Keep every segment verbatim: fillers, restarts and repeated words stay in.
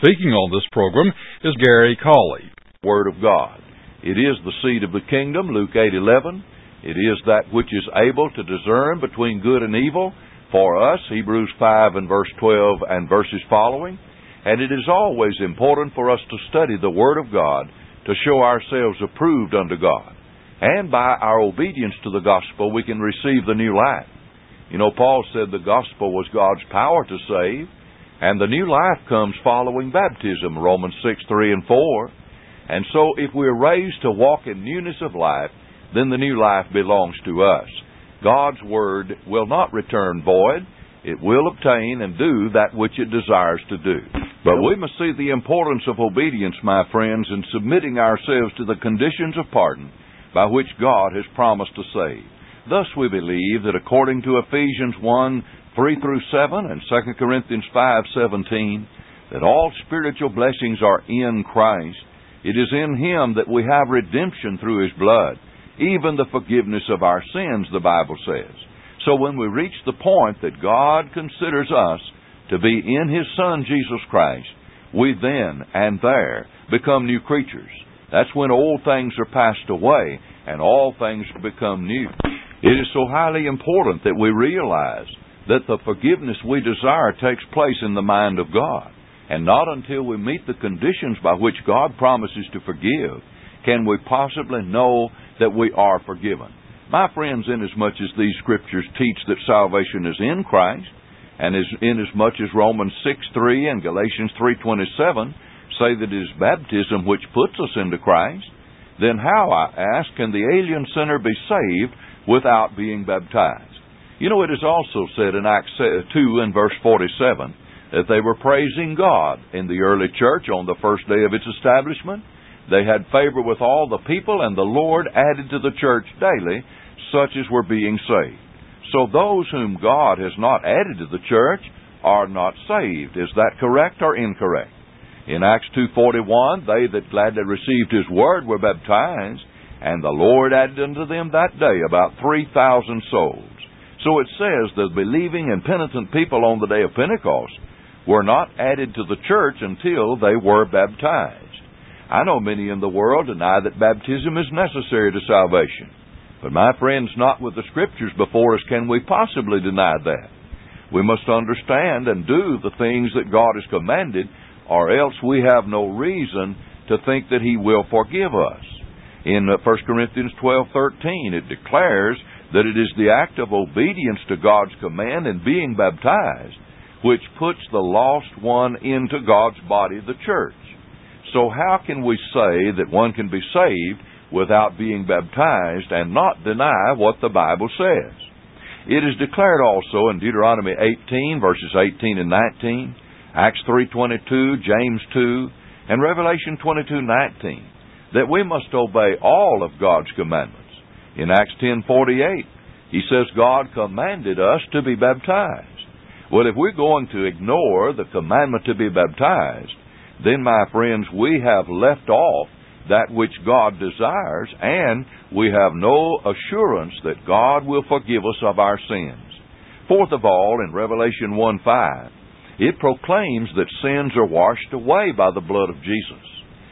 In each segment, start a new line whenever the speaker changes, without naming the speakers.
Speaking on this program is Gary Cawley.
Word of God. It is the seed of the kingdom, Luke eight eleven. It is that which is able to discern between good and evil. For us, Hebrews five and verse twelve and verses following. And it is always important for us to study the Word of God to show ourselves approved unto God. And by our obedience to the gospel, we can receive the new life. You know, Paul said the gospel was God's power to save, and the new life comes following baptism, Romans six, three and four. And so if we're raised to walk in newness of life, then the new life belongs to us. God's Word will not return void. It will obtain and do that which it desires to do. But we must see the importance of obedience, my friends, in submitting ourselves to the conditions of pardon by which God has promised to save. Thus we believe that according to Ephesians one, three through seven and Second Corinthians five, seventeen, that all spiritual blessings are in Christ. It is in Him that we have redemption through His blood, even the forgiveness of our sins, the Bible says. So when we reach the point that God considers us to be in His Son, Jesus Christ, we then and there become new creatures. That's when old things are passed away and all things become new. It is so highly important that we realize that the forgiveness we desire takes place in the mind of God. And not until we meet the conditions by which God promises to forgive can we possibly know that we are forgiven. My friends, inasmuch as these Scriptures teach that salvation is in Christ, and as inasmuch as Romans six, three and Galatians three, twenty-seven say that it is baptism which puts us into Christ, then how, I ask, can the alien sinner be saved without being baptized? You know, it is also said in Acts two and verse forty-seven that they were praising God in the early church on the first day of its establishment. They had favor with all the people, and the Lord added to the church daily such as were being saved. So those whom God has not added to the church are not saved. Is that correct or incorrect? In Acts two forty-one, they that gladly received His word were baptized, and the Lord added unto them that day about three thousand souls. So it says the believing and penitent people on the day of Pentecost were not added to the church until they were baptized. I know many in the world deny that baptism is necessary to salvation. But my friends, not with the Scriptures before us can we possibly deny that. We must understand and do the things that God has commanded, or else we have no reason to think that He will forgive us. In First Corinthians twelve, thirteen, it declares that it is the act of obedience to God's command and being baptized which puts the lost one into God's body, the church. So how can we say that one can be saved without being baptized and not deny what the Bible says? It is declared also in Deuteronomy eighteen, verses eighteen and nineteen, Acts three twenty-two, James two, and Revelation twenty-two nineteen, that we must obey all of God's commandments. In Acts ten forty-eight, He says God commanded us to be baptized. Well, if we're going to ignore the commandment to be baptized, then, my friends, we have left off that which God desires, and we have no assurance that God will forgive us of our sins. Fourth of all, in Revelation one five, it proclaims that sins are washed away by the blood of Jesus.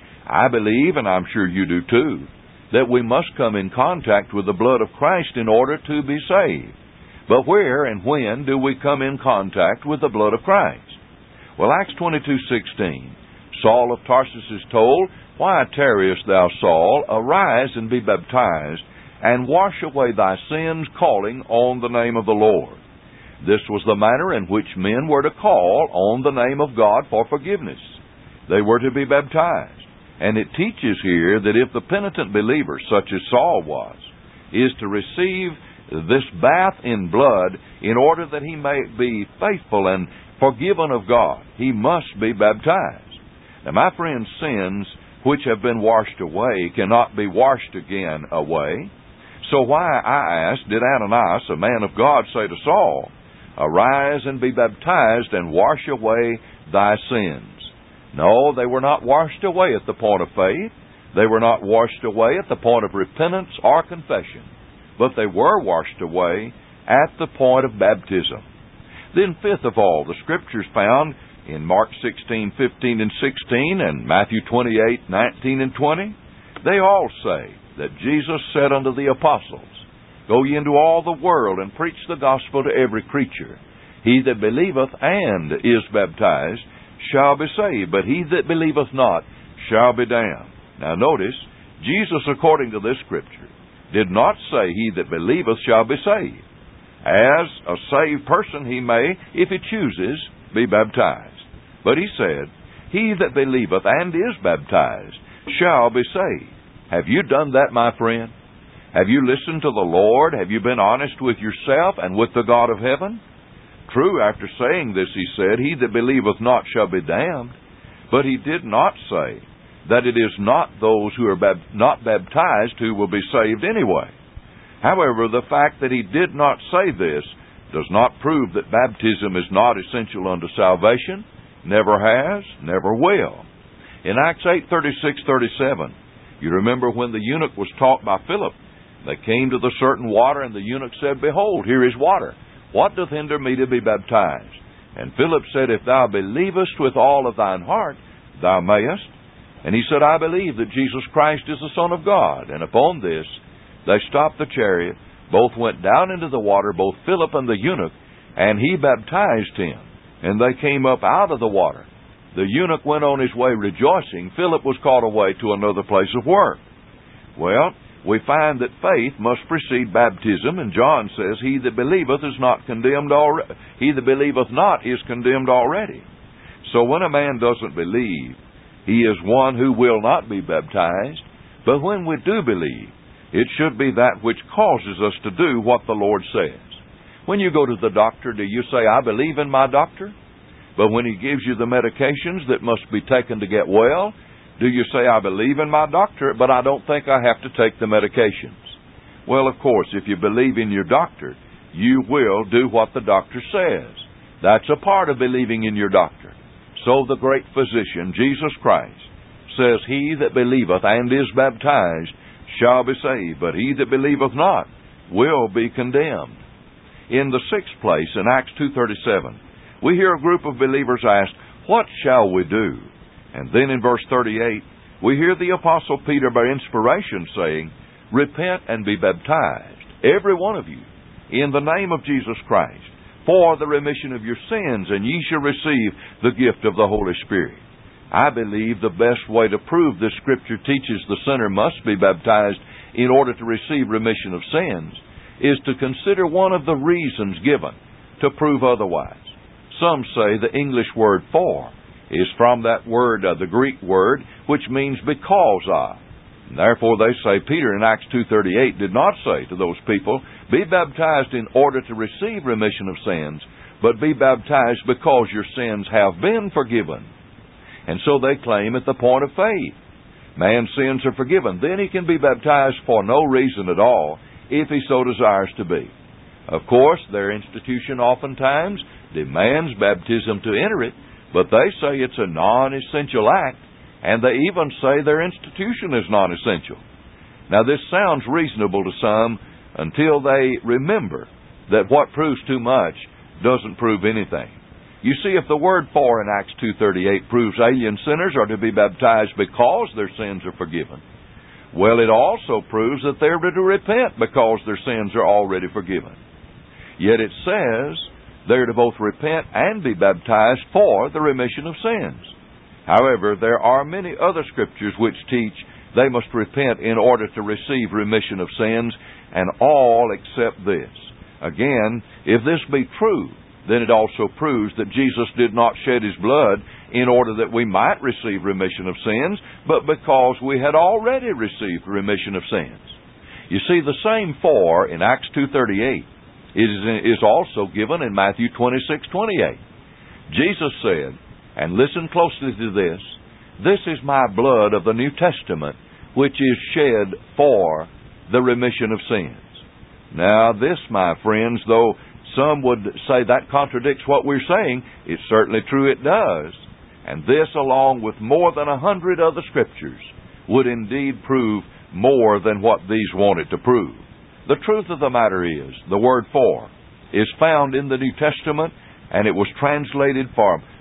I believe, and I'm sure you do too, that we must come in contact with the blood of Christ in order to be saved. But where and when do we come in contact with the blood of Christ? Well, Acts twenty-two sixteen, Saul of Tarsus is told, "Why tarriest thou, Saul? Arise and be baptized, and wash away thy sins, calling on the name of the Lord." This was the manner in which men were to call on the name of God for forgiveness. They were to be baptized. And it teaches here that if the penitent believer, such as Saul was, is to receive this bath in blood in order that he may be faithful and forgiven of God, he must be baptized. Now, my friends, sins which have been washed away cannot be washed again away. So why, I ask, did Ananias, a man of God, say to Saul, "Arise and be baptized and wash away thy sins"? No, they were not washed away at the point of faith. They were not washed away at the point of repentance or confession. But they were washed away at the point of baptism. Then, fifth of all, the Scriptures found in Mark sixteen, fifteen, and sixteen, and Matthew twenty-eight, nineteen, and twenty, they all say that Jesus said unto the apostles, Go ye into all the world, and preach the gospel to every creature. He that believeth and is baptized shall be saved, but he that believeth not shall be damned. Now notice, Jesus, according to this scripture, did not say, He that believeth shall be saved. As a saved person, he may, if he chooses, be baptized. But he said, He that believeth and is baptized shall be saved. Have you done that, my friend? Have you listened to the Lord? Have you been honest with yourself and with the God of heaven? True, after saying this, he said, He that believeth not shall be damned. But he did not say that it is not those who are bab- not baptized who will be saved anyway. However, the fact that he did not say this does not prove that baptism is not essential unto salvation. Never has, never will. In Acts eight, thirty-six, thirty-seven, you remember when the eunuch was taught by Philip, they came to the certain water, and the eunuch said, Behold, here is water. What doth hinder me to be baptized? And Philip said, If thou believest with all of thine heart, thou mayest. And he said, I believe that Jesus Christ is the Son of God. And upon this, they stopped the chariot, both went down into the water, both Philip and the eunuch, and he baptized him. And they came up out of the water. The eunuch went on his way rejoicing. Philip was called away to another place of work. Well, we find that faith must precede baptism, and John says, He that believeth is not condemned already. He that believeth not is condemned already. So when a man doesn't believe, he is one who will not be baptized. But when we do believe, it should be that which causes us to do what the Lord says. When you go to the doctor, do you say, I believe in my doctor? But when he gives you the medications that must be taken to get well, do you say, I believe in my doctor, but I don't think I have to take the medications? Well, of course, if you believe in your doctor, you will do what the doctor says. That's a part of believing in your doctor. So the great physician, Jesus Christ, says, He that believeth and is baptized shall be saved, but he that believeth not will be condemned. In the sixth place, in Acts two thirty-seven, we hear a group of believers ask, What shall we do? And then in verse thirty-eight, we hear the Apostle Peter by inspiration saying, Repent and be baptized, every one of you, in the name of Jesus Christ, for the remission of your sins, and ye shall receive the gift of the Holy Spirit. I believe the best way to prove this Scripture teaches the sinner must be baptized in order to receive remission of sins is to consider one of the reasons given to prove otherwise. Some say the English word for is from that word, uh, the Greek word, which means because of. And therefore they say Peter in Acts two thirty-eight did not say to those people, Be baptized in order to receive remission of sins, but be baptized because your sins have been forgiven. And so they claim at the point of faith. Man's sins are forgiven. Then he can be baptized for no reason at all, if he so desires to be. Of course, their institution oftentimes demands baptism to enter it, but they say it's a non-essential act, and they even say their institution is non-essential. Now, this sounds reasonable to some until they remember that what proves too much doesn't prove anything. You see, if the word for in Acts two thirty-eight proves alien sinners are to be baptized because their sins are forgiven, well, it also proves that they're to repent because their sins are already forgiven. Yet it says they're to both repent and be baptized for the remission of sins. However, there are many other scriptures which teach they must repent in order to receive remission of sins, and all except this. Again, if this be true, then it also proves that Jesus did not shed His blood in order that we might receive remission of sins, but because we had already received remission of sins. You see, the same for in Acts two thirty-eight is also given in Matthew twenty-six twenty-eight. Jesus said, and listen closely to this, This is my blood of the New Testament, which is shed for the remission of sins. Now this, my friends, though some would say that contradicts what we're saying, it's certainly true it does. And this, along with more than a hundred other scriptures, would indeed prove more than what these wanted to prove. The truth of the matter is, the word for is found in the New Testament, and it was translated for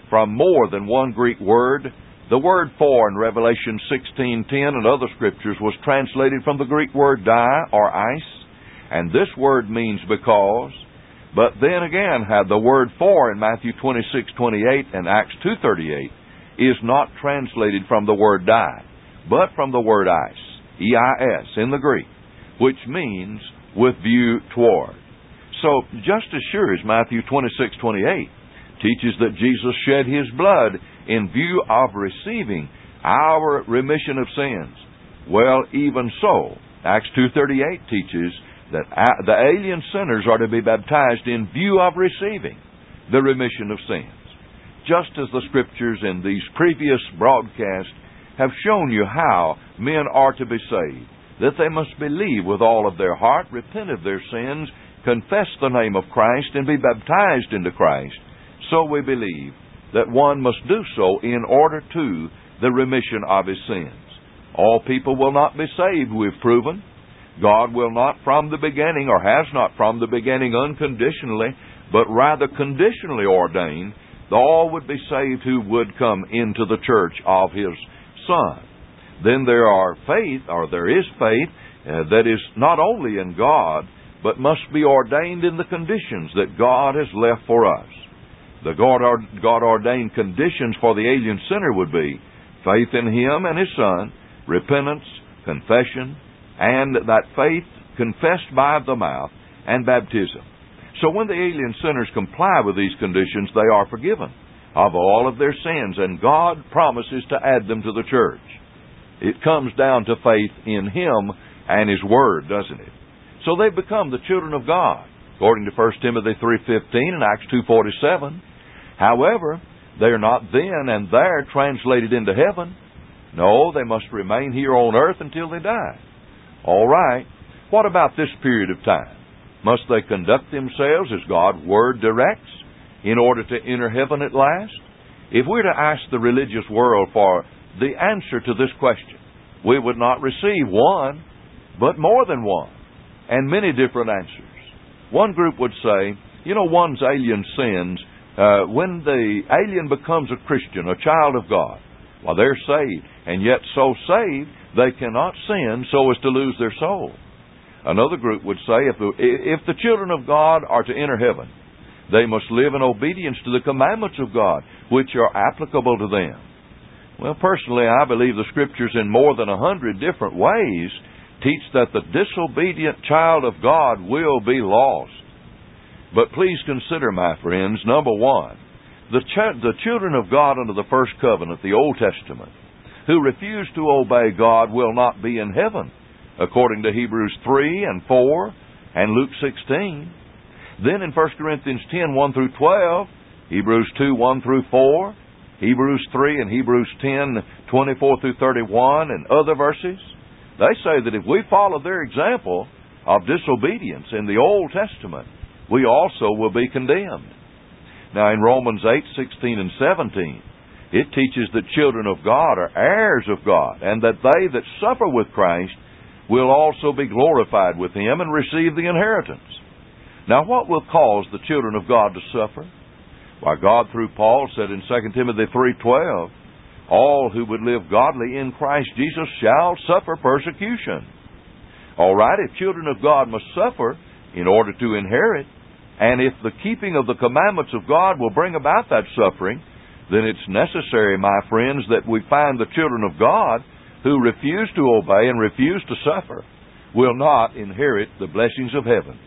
from more than one Greek word. The word for in Revelation sixteen ten and other scriptures was translated from the Greek word die or ice, and this word means because. But then again, the word for in Matthew twenty-six twenty-eight and Acts two thirty-eight is not translated from the word die, but from the word ice, E I S, in the Greek, which means with view toward. So, just as sure as Matthew twenty-six twenty-eight teaches that Jesus shed His blood in view of receiving our remission of sins, well, even so, Acts two thirty-eight teaches that the alien sinners are to be baptized in view of receiving the remission of sins. Just as the Scriptures in these previous broadcasts have shown you how men are to be saved, that they must believe with all of their heart, repent of their sins, confess the name of Christ, and be baptized into Christ, so we believe that one must do so in order to the remission of his sins. All people will not be saved, we've proven. God will not from the beginning, or has not from the beginning unconditionally, but rather conditionally ordained that all would be saved who would come into the church of His Son. Then there are faith, or there is faith, uh, that is not only in God, but must be ordained in the conditions that God has left for us. The God-ordained conditions for the alien sinner would be faith in Him and His Son, repentance, confession, and that faith confessed by the mouth, and baptism. So when the alien sinners comply with these conditions, they are forgiven of all of their sins, and God promises to add them to the church. It comes down to faith in Him and His Word, doesn't it? So they become the children of God, according to First Timothy three fifteen and Acts two forty-seven. However, they are not then and there translated into heaven. No, they must remain here on earth until they die. All right, what about this period of time? Must they conduct themselves as God's Word directs in order to enter heaven at last? If we're to ask the religious world for the answer to this question, we would not receive one, but more than one, and many different answers. One group would say, you know, one's alien sins, uh, when the alien becomes a Christian, a child of God, well, they're saved, and yet so saved, they cannot sin so as to lose their soul. Another group would say if the, if the children of God are to enter heaven, they must live in obedience to the commandments of God, which are applicable to them. Well, personally, I believe the Scriptures in more than a hundred different ways teach that the disobedient child of God will be lost. But please consider, my friends, number one, the, ch- the children of God under the first covenant, the Old Testament, who refuse to obey God will not be in heaven, according to Hebrews three and four and Luke sixteen. Then in First Corinthians ten, one through twelve, Hebrews two, one through four, Hebrews three and Hebrews ten, twenty-four through thirty-one, and other verses, they say that if we follow their example of disobedience in the Old Testament, we also will be condemned. Now in Romans eight, sixteen and seventeen, it teaches that children of God are heirs of God, and that they that suffer with Christ will also be glorified with Him and receive the inheritance. Now, what will cause the children of God to suffer? Why, God through Paul said in Second Timothy three twelve, all who would live godly in Christ Jesus shall suffer persecution. All right, if children of God must suffer in order to inherit, and if the keeping of the commandments of God will bring about that suffering, then it's necessary, my friends, that we find the children of God who refuse to obey and refuse to suffer will not inherit the blessings of heaven.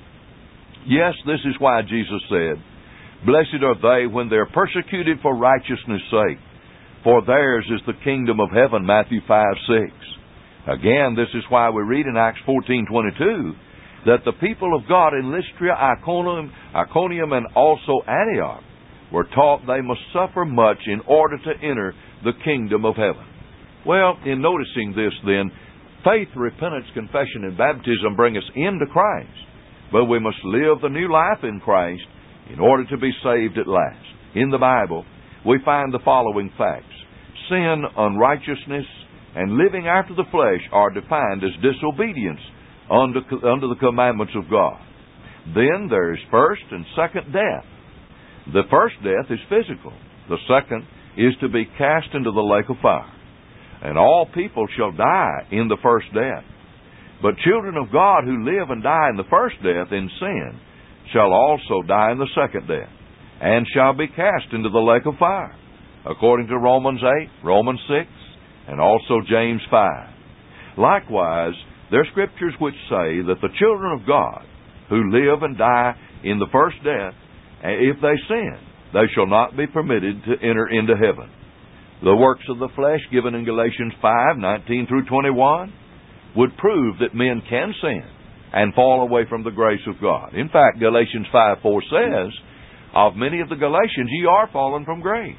Yes, this is why Jesus said, blessed are they when they're persecuted for righteousness' sake, for theirs is the kingdom of heaven, Matthew five six. Again, this is why we read in Acts fourteen twenty-two that the people of God in Lystra, Iconium, Iconium and also Antioch were taught they must suffer much in order to enter the kingdom of heaven. Well, in noticing this then, faith, repentance, confession, and baptism bring us into Christ, but we must live the new life in Christ in order to be saved at last. In the Bible, we find the following facts. Sin, unrighteousness, and living after the flesh are defined as disobedience under, under the commandments of God. Then there is first and second death. The first death is physical. The second is to be cast into the lake of fire. And all people shall die in the first death. But children of God who live and die in the first death in sin shall also die in the second death, and shall be cast into the lake of fire, according to Romans eight, Romans six, and also James five. Likewise, there are scriptures which say that the children of God who live and die in the first death, if they sin, they shall not be permitted to enter into heaven. The works of the flesh given in Galatians five, nineteen through twenty-one would prove that men can sin and fall away from the grace of God. In fact, Galatians five four says, of many of the Galatians ye are fallen from grace.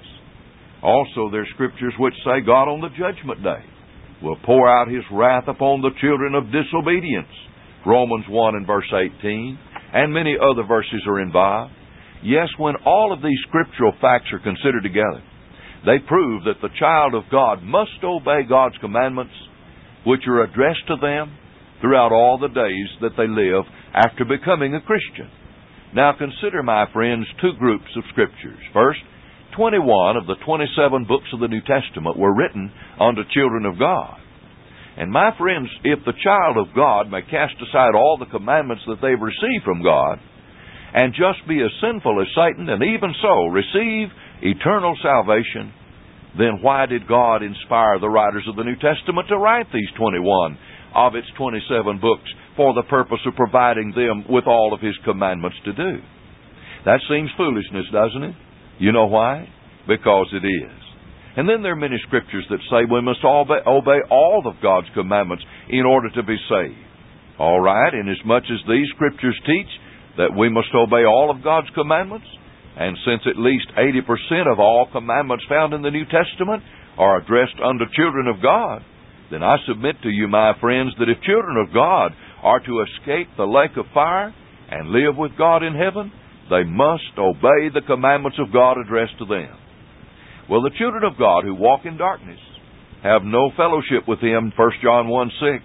Also, there are scriptures which say God on the judgment day will pour out His wrath upon the children of disobedience. Romans one and verse eighteen, and many other verses are involved. Yes, when all of these scriptural facts are considered together, they prove that the child of God must obey God's commandments, which are addressed to them throughout all the days that they live after becoming a Christian. Now consider, my friends, two groups of scriptures. First, twenty-one of the twenty-seven books of the New Testament were written unto children of God. And my friends, if the child of God may cast aside all the commandments that they've received from God, and just be as sinful as Satan, and even so receive eternal salvation, then why did God inspire the writers of the New Testament to write these twenty-one of its twenty-seven books for the purpose of providing them with all of His commandments to do? That seems foolishness, doesn't it? You know why? Because it is. And then there are many scriptures that say we must obey, obey all of God's commandments in order to be saved. All right, inasmuch as these scriptures teach that we must obey all of God's commandments, and since at least eighty percent of all commandments found in the New Testament are addressed unto children of God, then I submit to you, my friends, that if children of God are to escape the lake of fire and live with God in heaven, they must obey the commandments of God addressed to them. Well, the children of God who walk in darkness have no fellowship with Him, First John one six.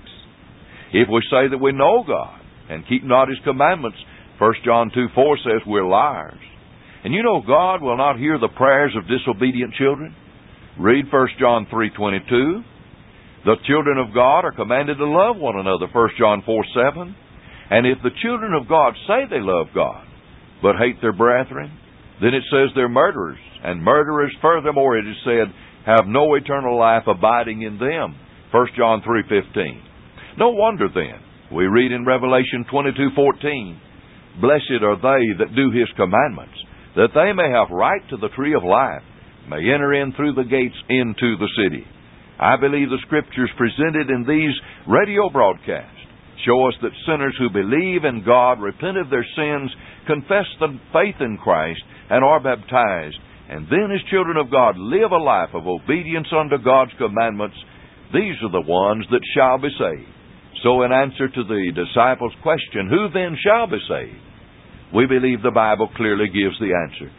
If we say that we know God and keep not His commandments, First John two four says we're liars. And you know God will not hear the prayers of disobedient children. Read First John three twenty-two. The children of God are commanded to love one another, First John four seven. And if the children of God say they love God, but hate their brethren, then it says they're murderers. And murderers, furthermore, it is said, have no eternal life abiding in them, First John three fifteen. No wonder then, we read in Revelation twenty-two fourteen, blessed are they that do His commandments, that they may have right to the tree of life, may enter in through the gates into the city. I believe the scriptures presented in these radio broadcasts show us that sinners who believe in God, repent of their sins, confess the faith in Christ, and are baptized, and then as children of God live a life of obedience unto God's commandments, these are the ones that shall be saved. So in answer to the disciples' question, who then shall be saved? We believe the Bible clearly gives the answer.